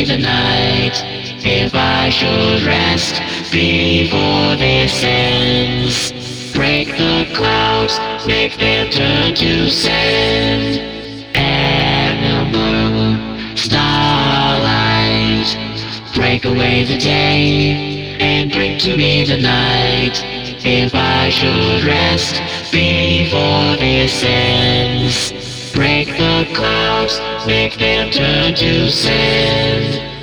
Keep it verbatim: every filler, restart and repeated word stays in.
the night. If I should rest before this ends, break the clouds, make them turn to sand. Animal starlight, break away the day and bring to me the night. If I should rest before this ends, break the clouds, make them turn to sand.